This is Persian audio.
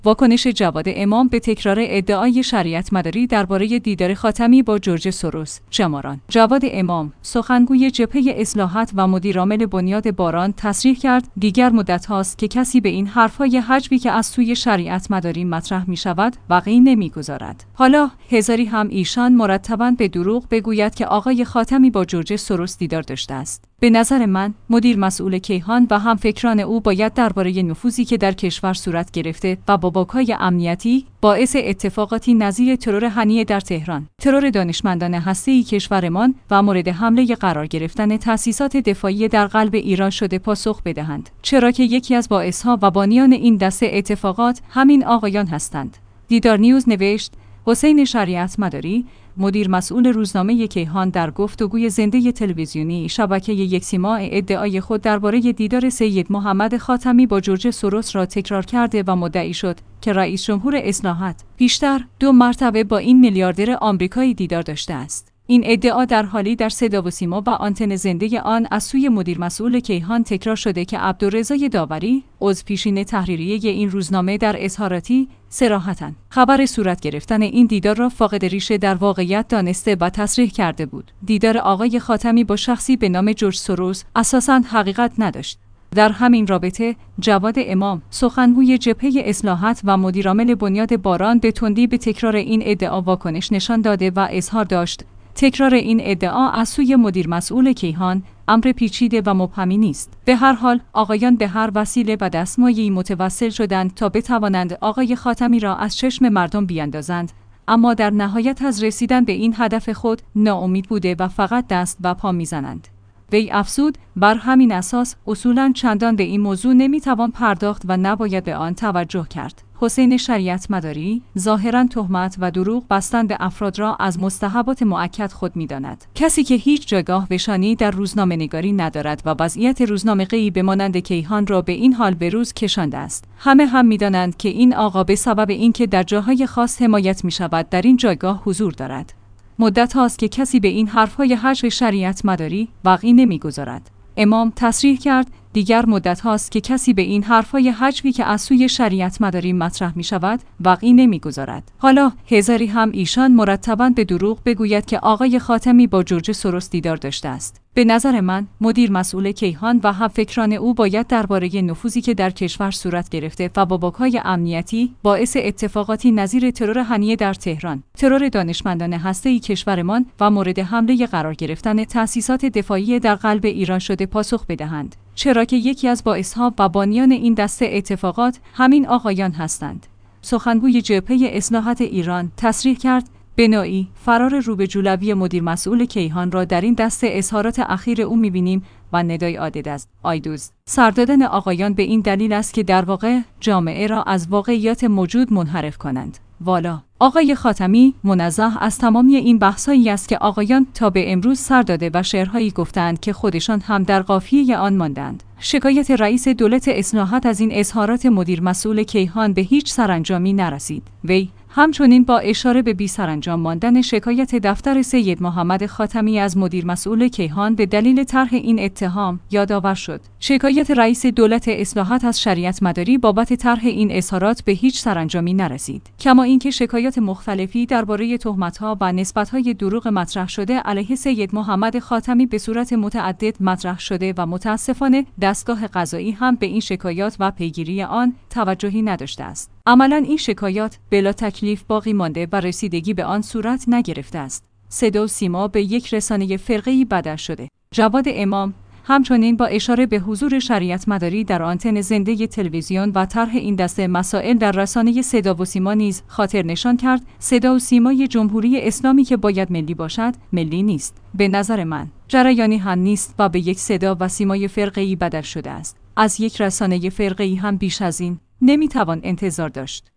واکنش جواد امام به تکرار ادعای شریعت مداری درباره دیدار خاتمی با جورج سوروس. شماران: جواد امام، سخنگوی جبهه اصلاحات و مدیرعامل بنیاد باران، تصریح کرد دیگر مدت هاست که کسی به این حرفهای هجوی که از سوی شریعت مداری مطرح می شود وقعی نمیگذارد. حالا هزاری هم ایشان مرتباً به دروغ بگوید که آقای خاتمی با جورج سوروس دیدار داشته است. به نظر من مدیر مسئول کیهان و همفکران او باید درباره نفوذی که در کشور صورت گرفته و با باک‌های امنیتی باعث اتفاقاتی نظیر ترور هنیه در تهران، ترور دانشمندان هسته‌ای کشورمان و مورد حمله قرار گرفتن تأسیسات دفاعی در قلب ایران شده پاسخ بدهند، چرا که یکی از باعثها و بانیان این دسته اتفاقات همین آقایان هستند. دیدار نیوز نوشت حسین شریعت مداری، مدیر مسئول روزنامه کیهان، در گفتگوی زنده تلویزیونی شبکه یکسیما ادعای خود درباره دیدار سید محمد خاتمی با جورج سوروس را تکرار کرده و مدعی شد که رئیس جمهور اصلاحات پیشتر 2 مرتبه با این میلیاردر آمریکایی دیدار داشته است. این ادعا در حالی در صدا و سیما و آنتن زنده آن از سوی مدیر مسئول کیهان تکرار شده که عبدالرضا داوری، عضو پیشین تحریریه این روزنامه، در اظهاراتی صراحتاً خبر صورت گرفتن این دیدار را فاقد ریشه در واقعیت دانسته و تصریح کرده بود. دیدار آقای خاتمی با شخصی به نام جورج سوروس اساساً حقیقت نداشت. در همین رابطه جواد امام، سخنگوی جبهه اصلاحات و مدیرعامل بنیاد باران، به تندی به تکرار این ادعا واکنش نشان داده و اظهار داشت تکرار این ادعا از سوی مدیر مسئول کیهان امر پیچیده و مبهمی نیست. به هر حال آقایان به هر وسیله و دستمایه‌ای متوسل شدند تا بتوانند آقای خاتمی را از چشم مردم بیاندازند، اما در نهایت از رسیدن به این هدف خود ناامید بوده و فقط دست و پا میزنند. وی افزود بر همین اساس اصولاً چندان به این موضوع نمیتوان پرداخت و نباید به آن توجه کرد. حسین شریعت مداری ظاهراً تهمت و دروغ بستن به افراد را از مستحبات مؤکد خود می‌داند. کسی که هیچ جایگاه نشانی در روزنامه‌نگاری ندارد و وضعیت روزنامه‌ای به مانند کیهان را به این حال به روز کشانده است. همه هم می‌دانند که این آقا به سبب اینکه در جاهای خاص حمایت می‌شود در این جایگاه حضور دارد. مدت هاست که کسی به این حرفهای هجو شریعت مداری وقعی نمی‌گذارد. امام تصریح کرد دیگر مدت هاست که کسی به این حرفهای هجوی که از سوی شریعت مداری مطرح می شود وقعی نمیگذارد. حالا هزاری هم ایشان مرتباً به دروغ بگوید که آقای خاتمی با جورج سوروس دیدار داشته است. به نظر من مدیر مسئول کیهان و همفکران او باید درباره نفوذی که در کشور صورت گرفته و با باک‌های امنیتی باعث اتفاقاتی نظیر ترور هنیه در تهران، ترور دانشمندان هسته‌ای کشورمان و مورد حمله قرار گرفتن تأسیسات دفاعی در قلب ایران شده پاسخ بدهند، چرا که یکی از باعثها و بانیان این دسته اتفاقات همین آقایان هستند. سخنگوی جبهه اصلاحات ایران تصریح کرد به نوعی فرار روبه جولوی مدیر مسئول کیهان را در این دسته اظهارات اخیر او می‌بینیم و ندای عادت است. آیدوز سر دادن آقایان به این دلیل است که در واقع جامعه را از واقعیات موجود منحرف کنند. والا آقای خاتمی منزه از تمامی این بحث‌هایی است که آقایان تا به امروز سر داده و شعرهایی گفتند که خودشان هم در قافیه آن ماندند. شکایت رئیس دولت اصلاحات از این اظهارات مدیر مسئول کیهان به هیچ سرانجامی نرسید. وی همچنین با اشاره به بی سرانجام ماندن شکایت دفتر سید محمد خاتمی از مدیر مسئول کیهان به دلیل طرح این اتهام یادآور شد. شکایت رئیس دولت اصلاحات از شریعت مداری بابت طرح این اظهارات به هیچ سرانجامی نرسید. کما اینکه شکایات مختلفی درباره تهمت‌ها و نسبت‌های دروغ مطرح شده علیه سید محمد خاتمی به صورت متعدد مطرح شده و متأسفانه دستگاه قضایی هم به این شکایات و پیگیری آن توجهی نداشته است. عملاً این شکایات بلا تکلیف باقی مانده و رسیدگی به آن صورت نگرفته است. صدا و سیما به یک رسانه فرقه‌ای بدل شده. جواد امام همچنین با اشاره به حضور شریعت مداری در آنتن زنده تلویزیون و طرح این دسته مسائل در رسانه صدا و سیما نیز خاطر نشان کرد صدا و سیمای جمهوری اسلامی که باید ملی باشد ملی نیست. به نظر من جریانی هم نیست و به یک صدا و سیمای فرقه‌ای بدل شده است. از یک رسانه فرقه‌ای هم بیش از این نمیتوان انتظار داشت.